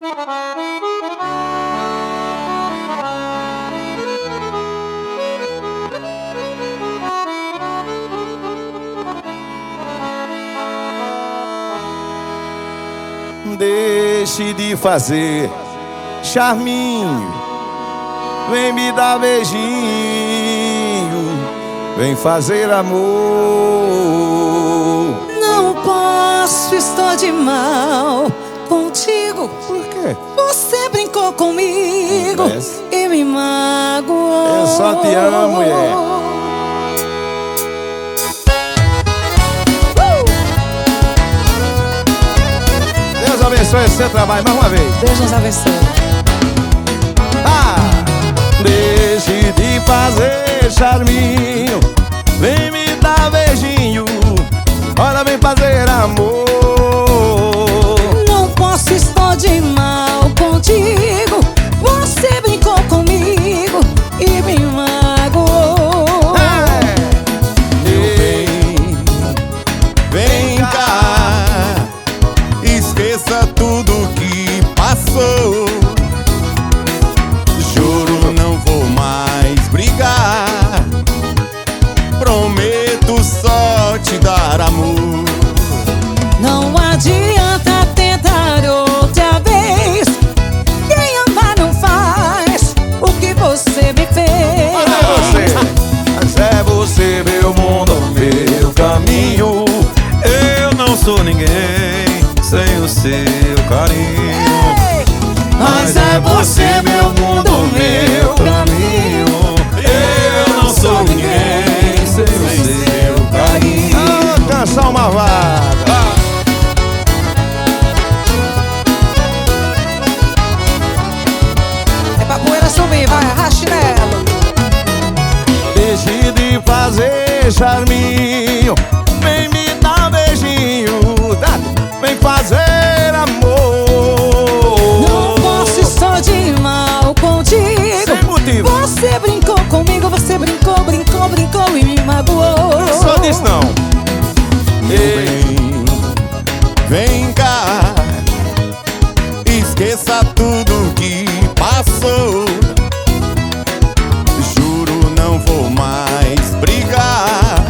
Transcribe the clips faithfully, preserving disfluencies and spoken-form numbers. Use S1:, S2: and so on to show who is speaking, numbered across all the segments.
S1: Deixe de fazer charminho, vem me dar beijinho, vem fazer amor.
S2: Não posso, estou de mal contigo.
S1: Por quê?
S2: Você brincou comigo
S1: Parece.
S2: e me magoou.
S1: Eu só te amo, mulher. Deus abençoe esse seu trabalho mais uma vez.
S2: Deus nos abençoe.
S1: Ah! Deixe de fazer charminho, vem me dar beijinho, olha, vem fazer amor.
S2: Não posso, estou de mal contigo. Você brincou comigo e me magoou.
S1: É. Vem, vem cá,
S3: esqueça tudo que passou. Juro, não vou mais brigar. Prometo só te dar amor.
S2: Não adianta tentar outra vez. Quem ama não faz o que você me fez.
S1: olha você, mas é você meu mundo, meu caminho.
S4: Eu não sou ninguém sem o seu carinho.
S2: Mas é você meu mundo, meu caminho.
S4: Eu não sou ninguém sem o seu carinho.
S1: Ah, canção malvada.
S2: É pra poeira subir, vai, arraste nela.
S1: Deixe de fazer charminho, vem me dar beijinho, tá? Vem fazer amor.
S2: Não posso, estou de mal contigo.
S1: Sem motivo.
S2: Você brincou comigo, você brincou, brincou, brincou e me magoou.
S1: Não sou disso não.
S3: Vem, vem cá, esqueça tudo que passou. Juro, não vou mais brigar.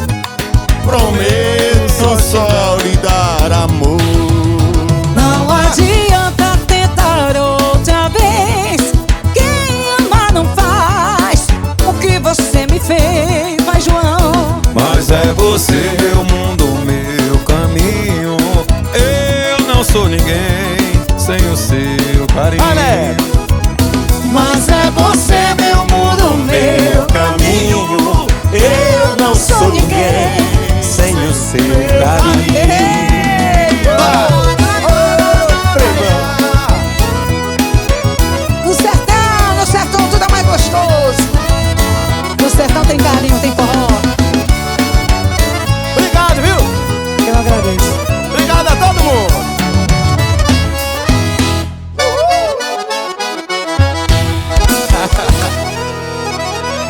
S3: Prometo só lhe dar amor.
S2: Não adianta tentar outra vez. Quem ama não faz o que você me fez. Vai, João.
S4: Mas é você meu mundo, meu caminho. Eu não sou ninguém sem o seu carinho.
S1: Olha.
S2: Mas é você meu mundo, meu caminho. Eu não sou ninguém
S3: sem o seu carinho.
S2: No sertão, no sertão tudo é mais gostoso. No sertão tem carinho, tem forró.
S1: Obrigado, viu?
S2: Eu agradeço.
S1: Obrigado a todo mundo.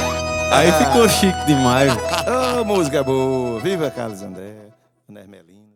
S4: Aí ficou chique demais.
S1: Oh, música boa. Viva Carlos André, Nermelino.